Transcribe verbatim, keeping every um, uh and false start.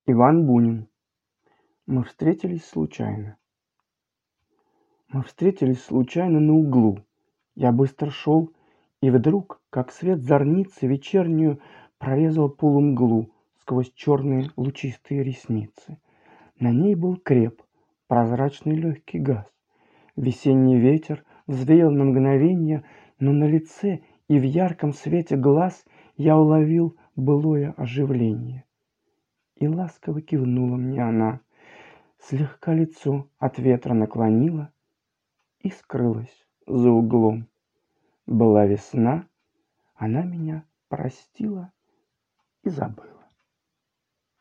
Иван Бунин. Мы встретились случайно. Мы встретились случайно на углу. Я быстро шел, и вдруг, как свет зорницы вечернюю, прорезал полумглу сквозь черные лучистые ресницы. На ней был креп, прозрачный легкий газ. Весенний ветер взвеял на мгновенье, но на лице и в ярком свете глаз я уловил былое оживление. И ласково кивнула мне она, слегка лицо от ветра наклонила и скрылась за углом. Была весна, она меня простила и забыла.